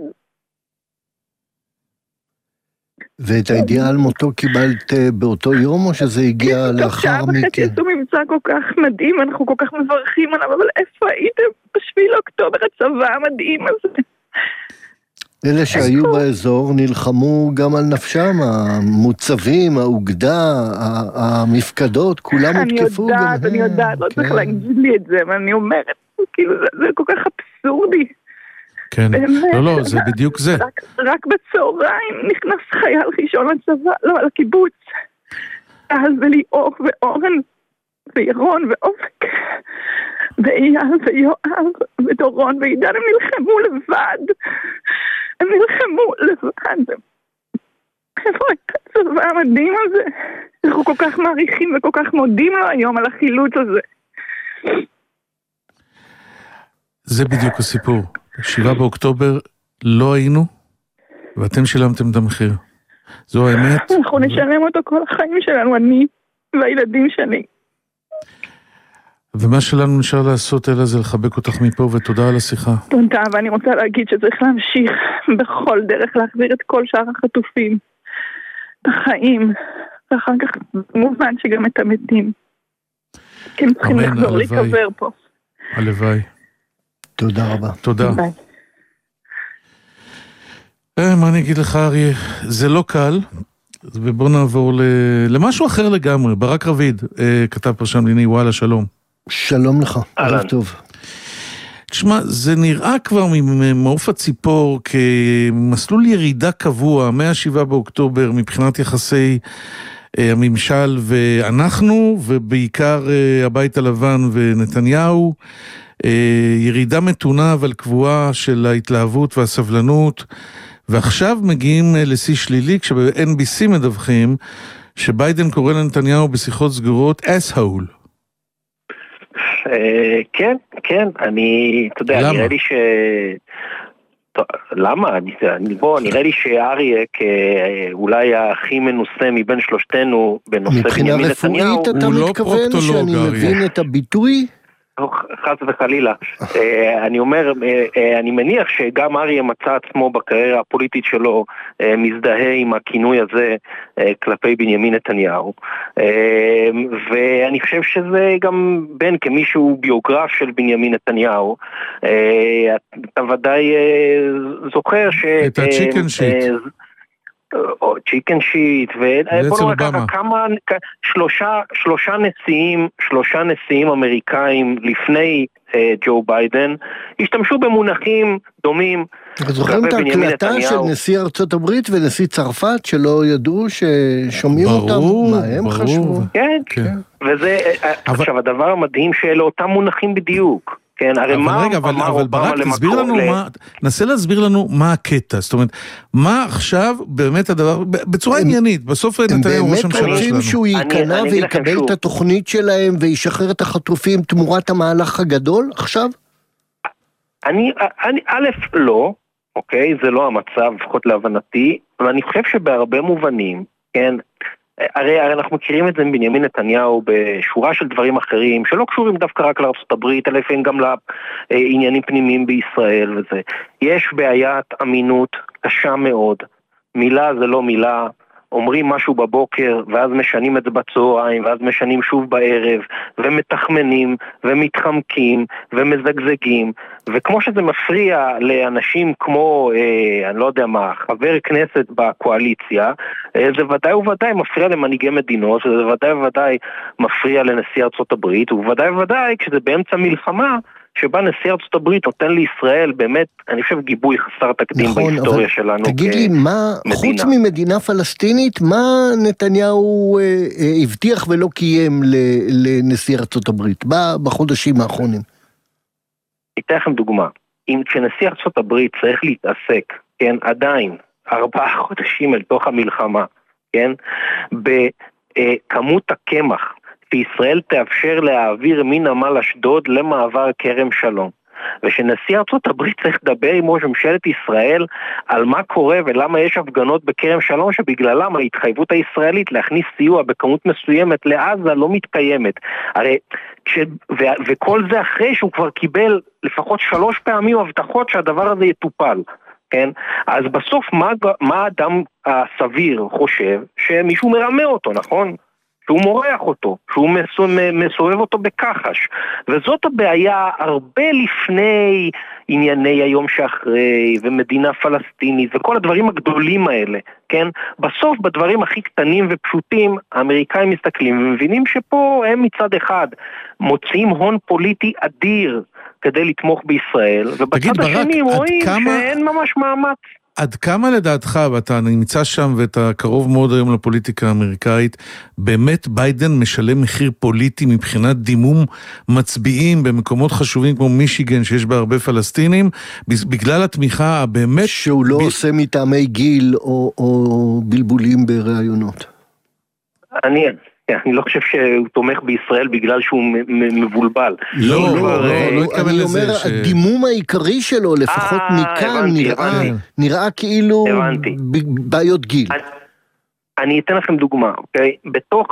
ואת הידיעה על מותו קיבלת באותו יום, או שזה הגיע לאחר מכן? שעה וחצי עשו מבצע כל כך מדהים, אנחנו כל כך מברכים עליו, אבל איפה הייתם בשביל אוקטובר הצבא המדהים הזה? אלה שהיו באזור נלחמו גם על נפשם, המוצבים, האוגדה, המפקדות, כולם הותקפו. אני יודעת, אני יודעת, לא צריך להגיד לי את זה, אבל אני אומרת, כאילו, זה כל כך אבסורדי. כן, לא, לא, זה בדיוק זה. רק בצהריים נכנס חייל ראשון לצבא, לא, לקיבוץ. אז וליאור ואורן וירון ואופק ואייל ויואב ודורון ועידן, הם נלחמו לבד. הם נלחמו לבד. איפה את הצבא המדהים הזה? אנחנו כל כך מעריכים וכל כך מודים לו היום על החילוץ הזה. זה בדיוק הסיפור. שבעה באוקטובר לא היינו, ואתם שילמתם את המחיר. זו האמת. אנחנו נשלם אותו כל החיים שלנו, אני והילדים שלי. ומה שלנו נשאר לעשות אלא זה לחבק אותך מפה, ותודה על השיחה. תודה, ואני רוצה להגיד שצריך להמשיך בכל דרך להחזיר את כל שאר החטופים, את החיים, ואחר כך מובן שגם את המתים. כי הם צריכים לחזור להיקבר פה. הלוואי. תודה רבה. תודה. ביי. אה, מה אני אגיד לך, אריה? זה לא קל, ובוא נעבור ל... למשהו אחר לגמרי. ברק רביד אה, כתב פרשן מדיני, וואלה, שלום. שלום לך, ערב טוב. תשמע, זה נראה כבר ממעוף הציפור כמסלול ירידה קבוע, מה-שבעה באוקטובר, מבחינת יחסי אה, הממשל ואנחנו, ובעיקר אה, הבית הלבן ונתניהו, ירידה מתונה אבל קבועה של ההתלהבות והסבלנות, ועכשיו מגיעים לשיא שלילי כשב-אן בי סי מדווחים שביידן קורא לנתניהו בשיחות סגורות אס-הול. כן, כן, אני, אתה יודע, נראה לי ש... למה? בוא, נראה לי שאריה כאולי הכי מנוסה מבין שלושתנו בנושא בנימין נתניהו, מבחינה רפואית אתה מתכוון שאני מבין את הביטוי? חס וחלילה. אני אומר, אני מניח שגם אריה מצא עצמו בקריירה הפוליטית שלו מזדהה עם הכינוי הזה כלפי בנימין נתניהו, ואני חושב שזה גם בין כמישהו ביוגרף של בנימין נתניהו. אתה ודאי זוכר ש... את הצ'יקן שיט. או צ'יקן שיט, ובוא נראה ככה כמה, שלושה, שלושה נשיאים, שלושה נשיאים אמריקאים לפני אה, ג'ו ביידן, השתמשו במונחים דומים. זוכרים את ההקלטה של נשיא ארצות הברית ונשיא צרפת, שלא ידעו ששומעים ברור, אותם? מה הם ברור. חשבו? כן, כן. וזה, אבל... עכשיו, הדבר המדהים שאלה אותם מונחים בדיוק. כן, הרי אבל מה, רגע, אבל, מה, אבל ברק, תסביר לנו ל... מה, נסה להסביר לנו מה הקטע, זאת אומרת, מה עכשיו באמת הדבר, בצורה הם, עניינית, בסוף נתניהו ראש הממשלה שלנו. הם באמת רוצים שהוא ייכנע ויקבל את התוכנית שלהם וישחרר את החטופים תמורת המהלך הגדול עכשיו? אני, אני, א', לא, אוקיי, זה לא המצב, לפחות להבנתי, אבל אני חושב שבהרבה מובנים, כן, הרי, הרי אנחנו מכירים את זה מבנימין נתניהו בשורה של דברים אחרים שלא קשורים דווקא רק לארצות הברית, אלא לפעמים גם לעניינים פנימיים בישראל וזה. יש בעיית אמינות קשה מאוד, מילה זה לא מילה, אומרים משהו בבוקר, ואז משנים את זה בצהריים, ואז משנים שוב בערב, ומתחמנים, ומתחמקים, ומזגזגים, וכמו שזה מפריע לאנשים כמו, אה, אני לא יודע מה, חבר כנסת בקואליציה, אה, זה ודאי וודאי מפריע למנהיגי מדינות, זה ודאי וודאי מפריע לנשיא ארצות הברית, וודאי וודאי כשזה באמצע מלחמה, שבה נשיא ארצות הברית נותן לישראל באמת, אני חושב, גיבוי חסר תקדים נכון, בהיסטוריה שלנו כמדינה. תגיד לי, מה, חוץ ממדינה פלסטינית, מה נתניהו אה, אה, הבטיח ולא קיים לנשיא ארצות הברית בחודשים האחרונים? אתן לכם דוגמה. אם כשנשיא ארצות הברית צריך להתעסק, כן, עדיין, ארבעה חודשים אל תוך המלחמה, כן, בכמות הקמח, שישראל תאפשר להעביר מנמל אשדוד למעבר כרם שלום. ושנשיא ארצות הברית צריך לדבר עם ראש ממשלת ישראל על מה קורה ולמה יש הפגנות בכרם שלום שבגללם ההתחייבות הישראלית להכניס סיוע בכמות מסוימת לעזה לא מתקיימת. הרי, כש, ו, וכל זה אחרי שהוא כבר קיבל לפחות שלוש פעמים הבטחות שהדבר הזה יטופל. כן? אז בסוף מה, מה האדם הסביר חושב? שמישהו מרמה אותו, נכון? שהוא מורח אותו, שהוא מסובב אותו בכחש. וזאת הבעיה הרבה לפני ענייני היום שאחרי, ומדינה פלסטינית, וכל הדברים הגדולים האלה, כן? בסוף, בדברים הכי קטנים ופשוטים, האמריקאים מסתכלים ומבינים שפה הם מצד אחד מוצאים הון פוליטי אדיר כדי לתמוך בישראל, ובצד השני רואים כמה... שאין ממש מאמץ. עד כמה לדעתך, ואתה נמצא שם ואתה קרוב מאוד היום לפוליטיקה האמריקאית, באמת ביידן משלם מחיר פוליטי מבחינת דימום מצביעים במקומות חשובים כמו מישיגן שיש בה הרבה פלסטינים, בגלל התמיכה הבאמת... שהוא לא ב... עושה מטעמי גיל או, או בלבולים ברעיונות. אני... אני לא חושב שהוא תומך בישראל בגלל שהוא מבולבל. לא, לא התכוון לזה. אני אומר, הדימום העיקרי שלו, לפחות מכאן, נראה כאילו בעיות גיל. אני אתן לכם דוגמה, אוקיי? בתוך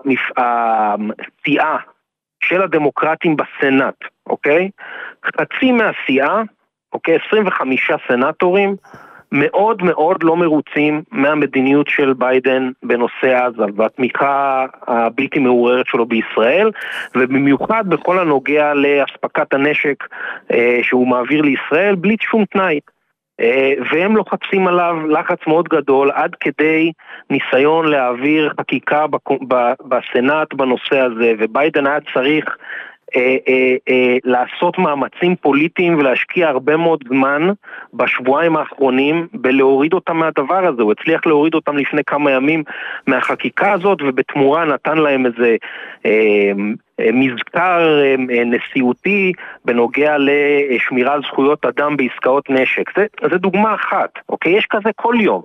הסיעה של הדמוקרטים בסנאט, אוקיי? חצי מהסיעה, אוקיי? עשרים וחמישה סנאטורים, מאוד מאוד לא מרוצים מהמדיניות של ביידן בנושא עזה והתמיכה הבלתי מעוררת שלו בישראל, ובמיוחד בכל הנוגע להספקת הנשק אה, שהוא מעביר לישראל בלי שום תנאי. אה, והם לוחצים עליו לחץ מאוד גדול עד כדי ניסיון להעביר חקיקה בסנאט בנושא הזה, וביידן היה צריך אה, אה, אה, לעשות מאמצים פוליטיים ולהשקיע הרבה מאוד זמן בשבועיים האחרונים בלהוריד אותם מהדבר הזה. הוא הצליח להוריד אותם לפני כמה ימים מהחקיקה הזאת, ובתמורה נתן להם איזה אה, אה, מזכר אה, נשיאותי בנוגע לשמירה על זכויות אדם בעסקאות נשק. זה, זה דוגמה אחת, אוקיי? יש כזה כל יום.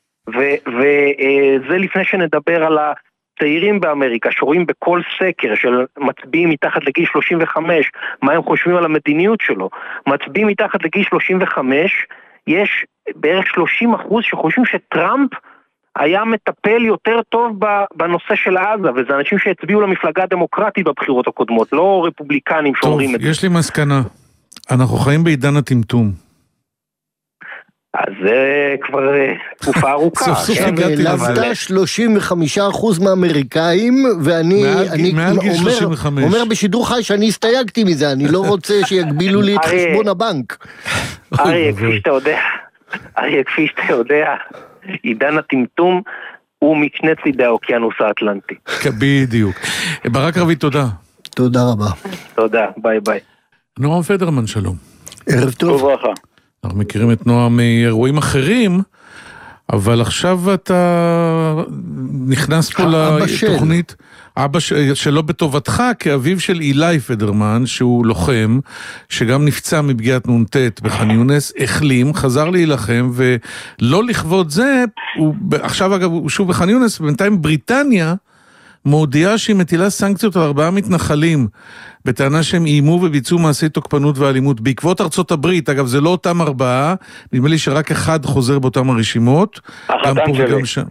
וזה לפני שנדבר על הצעירים באמריקה, שרואים בכל סקר של מצביעים מתחת לגיל שלושים וחמש, מה הם חושבים על המדיניות שלו. מצביעים מתחת לגיל שלושים וחמש, יש בערך שלושים אחוז שחושבים שטראמפ היה מטפל יותר טוב בנושא של עזה, וזה אנשים שהצביעו למפלגה הדמוקרטית בבחירות הקודמות, לא רפובליקנים שאומרים את זה. טוב, יש לי מסקנה. אנחנו חיים בעידן הטמטום. אז זה כבר תקופה ארוכה. סוף סוף הגעתי לזה. שלושים וחמישה אחוז מהאמריקאים, ואני אומר בשידור חי שאני הסתייגתי מזה, אני לא רוצה שיגבילו לי את חשבון הבנק. אריה, כפי שאתה יודע, אריה, כפי שאתה יודע, עידן הטמטום הוא משני צידי האוקיינוס האטלנטי. בדיוק. ברק רביד, תודה. תודה רבה. תודה, ביי ביי. נועם פדרמן, שלום. ערב טוב. טוב ברכה. אנחנו מכירים את נועם מאירועים אחרים, אבל עכשיו אתה נכנס פה לתוכנית, אבא שלא בטובתך, כאביו של אילי פדרמן, שהוא לוחם, שגם נפצע מפגיעת נונטט בח'אן יונס, החלים, חזר להילחם, ולא לכבוד זה, הוא, עכשיו אגב הוא שוב בח'אן יונס, בינתיים בריטניה מודיעה שהיא מטילה סנקציות על ארבעה מתנחלים, בטענה שהם איימו וביצעו מעשי תוקפנות ואלימות בעקבות ארצות הברית. אגב, זה לא אותם ארבעה, נדמה לי שרק אחד חוזר באותם הרשימות. החתן שלי. שם.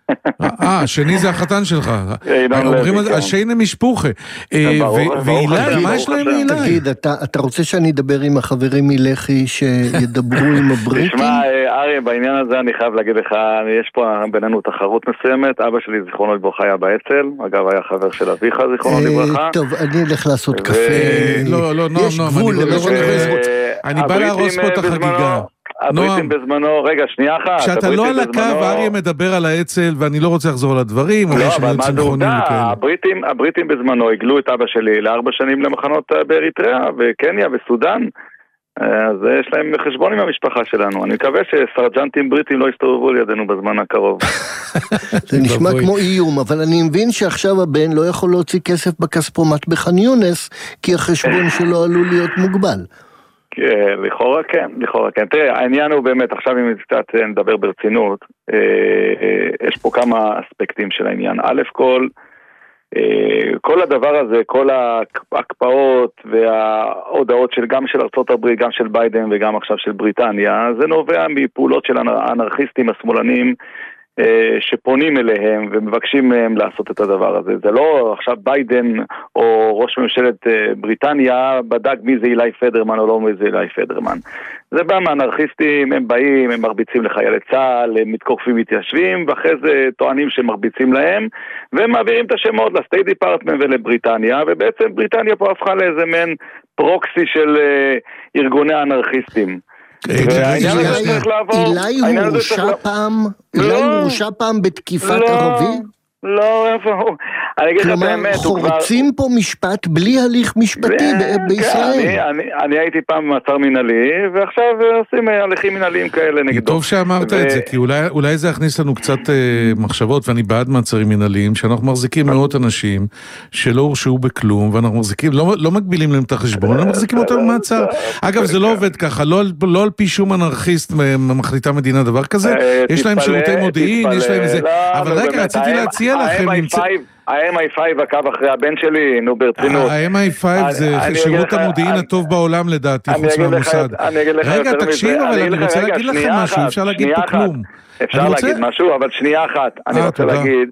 אה, השני זה החתן שלך. אומרים השיינה משפוחה. ואילי, מה יש להם מאילי? תגיד, אתה רוצה שאני אדבר עם החברים מלחי שידברו עם הבריטים? תשמע, אריה, בעניין הזה אני חייב להגיד לך, יש פה בינינו תחרות מסוימת, אבא שלי זיכרונו לברכה היה באצ"ל, אגב היה חבר של אביך זיכרונו לברכה. טוב, אני אלך לעשות קפה. לא, לא, נועם, נועם, אני בא להרוס פה את החגיגה. הבריטים בזמנו, רגע, שנייה אחת. כשאתה לא על הקו, אריה מדבר על האצ"ל, ואני לא רוצה לחזור על הדברים, לא, אבל מה זה עובדה? הבריטים בזמנו הגלו את אבא שלי לארבע שנים למחנות באריתריאה, וקניה וסודן, אז יש להם חשבון עם המשפחה שלנו. אני מקווה שסרג'נטים בריטים לא יסתובבו לידינו בזמן הקרוב. זה נשמע כמו איום, אבל אני מבין שעכשיו הבן לא יכול להוציא כסף בכספומט בח'אן יונס, כי החשבון שלו עלול להיות מוגבל. לכאורה כן, לכאורה כן. תראה, העניין הוא באמת, עכשיו אם קצת נדבר ברצינות, יש פה כמה אספקטים של העניין. א' כל, כל הדבר הזה, כל ההקפאות וההודעות של, גם של ארצות הברית, גם של ביידן וגם עכשיו של בריטניה, זה נובע מפעולות של האנרכיסטים השמאלנים, שפונים אליהם ומבקשים מהם לעשות את הדבר הזה. זה לא עכשיו ביידן או ראש ממשלת בריטניה בדק מי זה אילי פדרמן או לא מי זה אילי פדרמן. זה בא מהאנרכיסטים, הם באים, הם מרביצים לחיילי צה"ל, הם מתקופים מתיישבים, ואחרי זה טוענים שהם מרביצים להם, והם מעבירים את השמות לסטייט דיפרטמנט ולבריטניה, ובעצם בריטניה פה הפכה לאיזה מעין פרוקסי של ארגוני האנרכיסטים. אילי הוא הורשע פעם? אילי הוא הורשע פעם בתקיפת ערבי? לא, איפה? אני אגיד לך את האמת, חורצים פה משפט בלי הליך משפטי בישראל. אני הייתי פעם במעצר מנהלי, ועכשיו עושים הליכים מנהליים כאלה נגדו. טוב שאמרת את זה, כי אולי זה יכניס לנו קצת מחשבות, ואני בעד מעצרים מנהליים, שאנחנו מחזיקים מאות אנשים שלא הורשעו בכלום, ואנחנו מחזיקים, לא מגבילים להם את החשבון, אנחנו מחזיקים אותם במעצר. אגב, זה לא עובד ככה, לא על פי שום אנרכיסט מחליטה מדינה דבר כזה, יש להם שירותי מודיעין, יש להם איזה... אבל רגע, רציתי להציע לכם... ה-אם איי פייב עקב אחרי הבן שלי, נו ברצינות. ה-אם איי פייב זה שירות המודיעין הטוב בעולם לדעתי, חוץ מהמוסד. רגע, תקשיב, אבל אני רוצה להגיד לכם משהו, אפשר להגיד פה כלום. אפשר להגיד משהו, אבל שנייה אחת. אני רוצה להגיד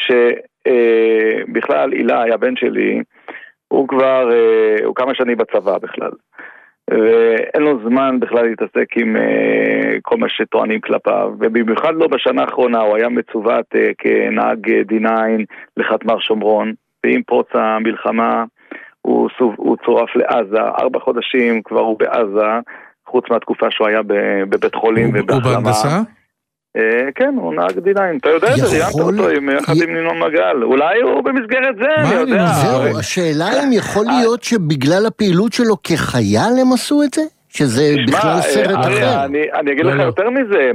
שבכלל אילי, הבן שלי, הוא כבר, הוא כמה שנים בצבא בכלל. ואין לו זמן בכלל להתעסק עם uh, כל מה שטוענים כלפיו, ובמיוחד לא בשנה האחרונה הוא היה מצוות uh, כנהג די ניין לחתמר שומרון, ועם פרוץ המלחמה הוא, הוא צורף לעזה, ארבע חודשים כבר הוא בעזה, חוץ מהתקופה שהוא היה בבית חולים הוא, ובהחלמה. הוא בהנדסה? כן, הוא נהג די ניין, אתה יודע, ראיינת אותו יחד עם נינון מגל, אולי הוא במסגרת זה, אני יודע. זהו, השאלה אם יכול להיות שבגלל הפעילות שלו כחייל הם עשו את זה? שזה בכלל סרט אחר. אני אגיד לך יותר מזה,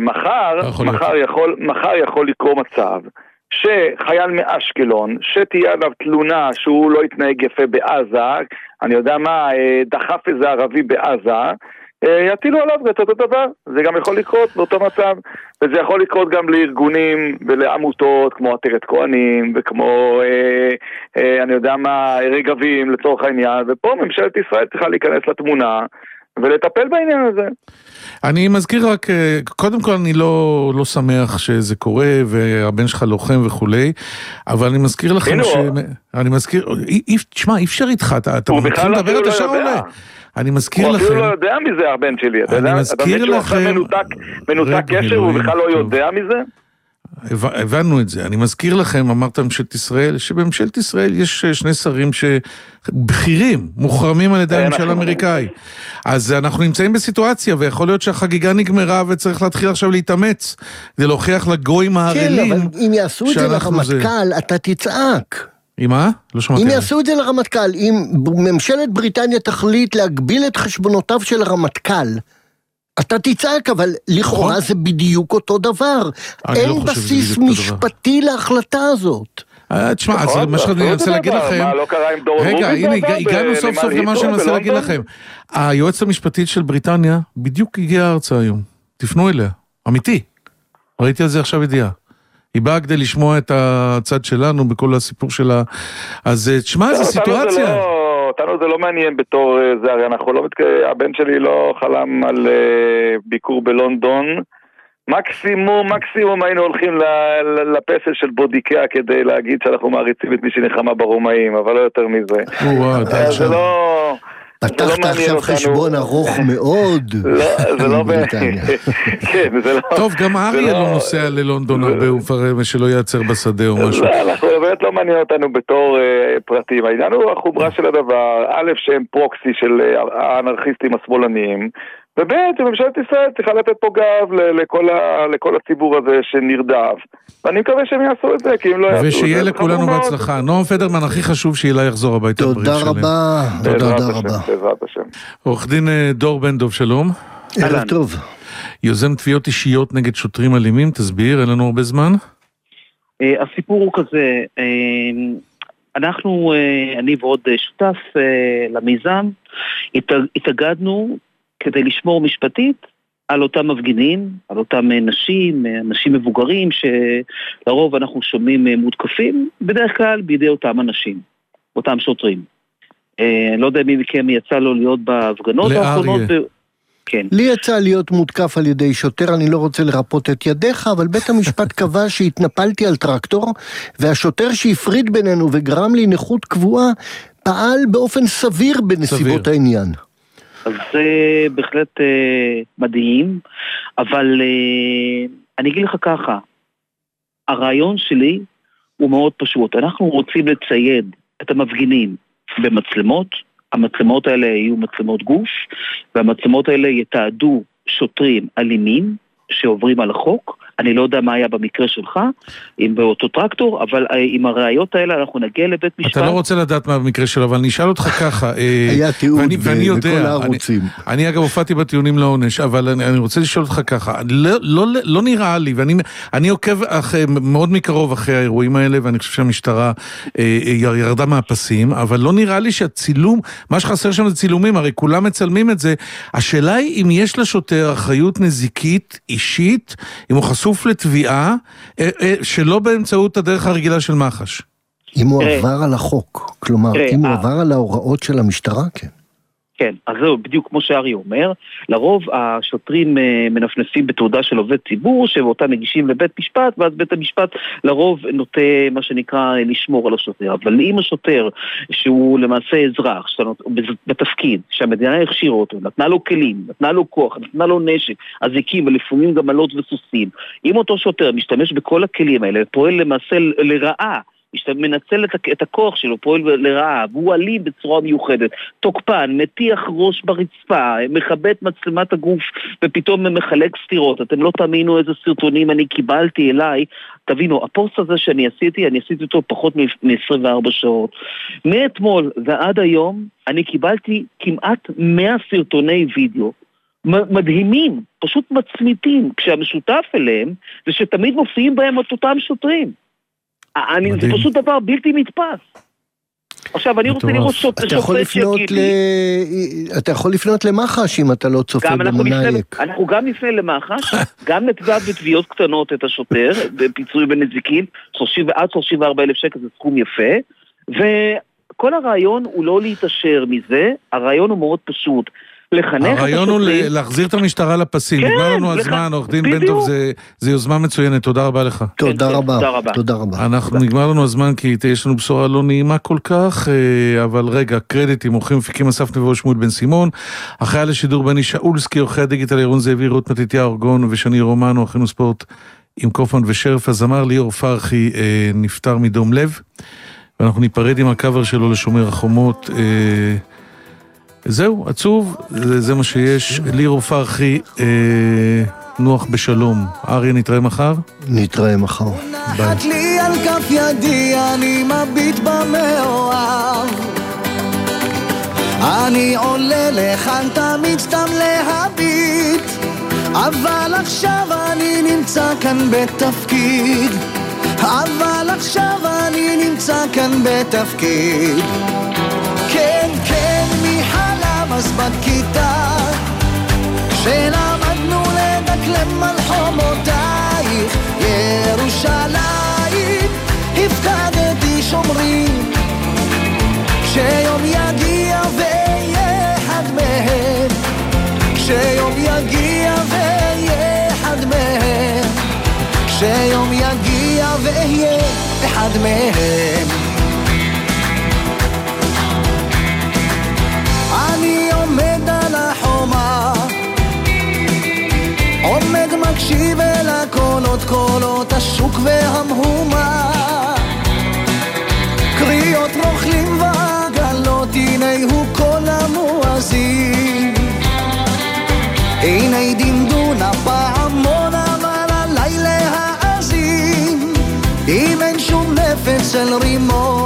מחר יכול לקרוא מצב, שחייל מאשקלון, שתהיה עליו תלונה שהוא לא יתנהג יפה בעזה, אני יודע מה, דחף איזה ערבי בעזה, יטילו עליו את אותו דבר, זה גם יכול לקרות באותו מצב, וזה יכול לקרות גם לארגונים ולעמותות כמו עטרת כהנים וכמו אה, אה, אני יודע מה, רגבים לצורך העניין, ופה ממשלת ישראל צריכה להיכנס לתמונה ולטפל בעניין הזה. אני מזכיר רק, קודם כל אני לא, לא שמח שזה קורה והבן שלך לוחם וכולי, אבל אני מזכיר לכם ש... אני מזכיר, תשמע, אי אפשר איתך, אתה מתחיל לדבר את השעה עולה. אני מזכיר לכם... הוא אפילו לא יודע מזה, הבן שלי. אני מזכיר לכם... מנותק קשר, הוא בכלל לא יודע מזה? הבנו את זה. אני מזכיר לכם, אמרת ממשלת ישראל, שבממשלת ישראל יש שני שרים שבכירים, מוחרמים על ידי הממשל האמריקאי. אז אנחנו נמצאים בסיטואציה, ויכול להיות שהחגיגה נגמרה, וצריך להתחיל עכשיו להתאמץ, כדי להוכיח לגויים הערלים... כן, אבל אם יעשו את זה לרמטכ"ל, אתה תצעק. עם מה? לא שמעתי. אם יעשו את זה לרמטכ"ל, אם ממשלת בריטניה תחליט להגביל את חשבונותיו של הרמטכ"ל, אתה תצעק, אבל לכאורה זה בדיוק אותו דבר. אין בסיס משפטי להחלטה הזאת. תשמע, אז מה שאני רוצה להגיד לכם... רגע, הנה, הגענו סוף סוף למה שאני רוצה להגיד לכם. היועצת המשפטית של בריטניה בדיוק הגיעה ארצה היום. תפנו אליה. אמיתי. ראיתי על זה עכשיו ידיעה. היא באה כדי לשמוע את הצד שלנו בכל הסיפור שלה. אז תשמע, זו סיטואציה. אותנו זה לא מעניין בתור זה, הרי אנחנו לא מתקיים, הבן שלי לא חלם על ביקור בלונדון, מקסימום, מקסימום היינו הולכים לפסל של בודיקה כדי להגיד שאנחנו מעריצים את מי שנחמה ברומאים, אבל לא יותר מזה. זה לא... פתחת עכשיו חשבון ארוך מאוד. זה לא... כן, זה לא... טוב, גם אריה לא נוסע ללונדון הרבה ושלא ייעצר בשדה או משהו. אנחנו באמת לא מעניין אותנו בתור פרטים. העניין הוא החומרה של הדבר, א' שהם פרוקסי של האנרכיסטים השמאלניים, ובאמת, ממשלת ישראל צריכה לתת פה גב לכל, ה, לכל הציבור הזה שנרדף. ואני מקווה שהם יעשו את זה, כי אם לא יעשו את זה... ושיהיה לכולנו בהצלחה. נועם פדרמן, הכי חשוב שאילה יחזור הביתה. תודה רבה. תודה רבה. בעזרת השם. עורך דין דור בן דוב, שלום. ערב טוב. יוזם תביעות אישיות נגד שוטרים אלימים, תסביר, אין לנו הרבה זמן. הסיפור הוא כזה, אנחנו, אני ועוד שותף למיזם, התאגדנו כדי לשמור משפטית על אותם מפגינים, על אותם נשים, אנשים מבוגרים, שלרוב אנחנו שומעים מותקפים, בדרך כלל בידי אותם אנשים, אותם שוטרים. לא יודע מי מכם יצא לו להיות בהפגנות האחרונות. כן. לי יצא להיות מותקף על ידי שוטר, אני לא רוצה לרפות את ידיך, אבל בית המשפט קבע שהתנפלתי על טרקטור, והשוטר שהפריד בינינו וגרם לי נכות קבועה, פעל באופן סביר בנסיבות סביר. העניין. אז זה בהחלט אה, מדהים, אבל אה, אני אגיד לך ככה, הרעיון שלי הוא מאוד פשוט. אנחנו רוצים לצייד את המפגינים במצלמות, המצלמות האלה יהיו מצלמות גוף, והמצלמות האלה יתעדו שוטרים אלימים שעוברים על החוק. אני לא יודע מה היה במקרה שלך, עם באותו טרקטור, אבל עם הראיות האלה אנחנו נגיע לבית משפט. אתה לא רוצה לדעת מה במקרה שלו, אבל אני אשאל אותך ככה. היה תיעוד בכל הערוצים. אני אגב הופעתי בטיעונים לעונש, אבל אני רוצה לשאול אותך ככה. לא נראה לי, ואני עוקב מאוד מקרוב אחרי האירועים האלה, ואני חושב שהמשטרה ירדה מהפסים, אבל לא נראה לי שהצילום, מה שחסר שם זה צילומים, הרי כולם מצלמים את זה. השאלה היא אם יש לשוטר אחריות נזיקית, אישית, אם הוא חשוף לתביעה, שלא באמצעות הדרך הרגילה של מח"ש. אם הוא עבר על החוק, כלומר, אם הוא עבר על ההוראות של המשטרה, כן. כן, אז זהו, בדיוק כמו שארי אומר, לרוב השוטרים מנפנפים בתעודה של עובד ציבור, שאותה מגישים לבית משפט, ואז בית המשפט לרוב נוטה מה שנקרא לשמור על השוטר. אבל אם השוטר, שהוא למעשה אזרח, בתפקיד, שהמדינה הכשירה אותו, נתנה לו כלים, נתנה לו כוח, נתנה לו נשק, אזיקים ולפעמים גם עלות וסוסים, אם אותו שוטר משתמש בכל הכלים האלה, פועל למעשה לרעה, מנצל את הכוח שלו, פועל לרעה, והוא אלים בצורה מיוחדת, תוקפן, מטיח ראש ברצפה, מכבד מצלמת הגוף, ופתאום מחלק סתירות. אתם לא תאמינו איזה סרטונים אני קיבלתי אליי. תבינו, הפוסט הזה שאני עשיתי, אני עשיתי אותו פחות מ-עשרים וארבע שעות. מאתמול ועד היום, אני קיבלתי כמעט מאה סרטוני וידאו, מדהימים, פשוט מצמיתים, כשהמשותף אליהם, זה שתמיד מופיעים בהם את אותם שוטרים. אני, זה פשוט דבר בלתי נתפס. עכשיו, אני רוצה לראות שופט שיגיד לי... אתה יכול לפנות למח"ש אם אתה לא צופה במנהיק. אנחנו גם נפנה למח"ש, גם נתבע בתביעות קטנות את השוטר, בפיצוי בנזיקין, עד שלושים וארבעה אלף שקל זה סכום יפה, וכל הרעיון הוא לא להתאשר מזה, הרעיון הוא מאוד פשוט. הרעיון הוא להחזיר את המשטרה לפסים. נגמר לנו הזמן, עורך דין בן דוב, זה יוזמה מצוינת, תודה רבה לך. תודה רבה. תודה רבה. אנחנו נגמר לנו הזמן כי יש לנו בשורה לא נעימה כל כך, אבל רגע, קרדיטים, עורכים מפיקים אסף נבו שמואל בן סימון, החייל לשידור בני שאולסקי, עורכי הדיגיטל ירון זאבי, רות מתתיה אורגון ושני רומן, עורכים ספורט עם קופמן ושרף. הזמר ליאור פרחי נפטר מדום לב, ואנחנו ניפרד עם הקאבר שלו לשומר החומות. זהו, עצוב, זה, זה מה שיש. ליאור פרחי, אה, נוח בשלום. אריה, נתראה מחר? נתראה מחר. ביי. נחת לי על כף ידי, אני מביט במאוהב, אני עולה לכאן תמיד סתם להביט, אבל עכשיו אני נמצא כאן בתפקיד, אבל עכשיו אני נמצא כאן בתפקיד. כן, כן, מחלם אז בכיתה, שלמדנו לדקלם על חומותייך, ירושלים, הפקדתי שומרים, כשיום יגיע ויהיה אחד מהם, כשיום יגיע ויהיה אחד מהם. אחד מהם. אני עומד על החומה, עומד מקשיב אל הקולות, קולות השוק והמהומה, קריאות רוכלים ועגלות, הנה הוא כל המואזין, הנה דמדון הפעמון, אבל עליי להאזין, אם אין שום נפץ אל רימון,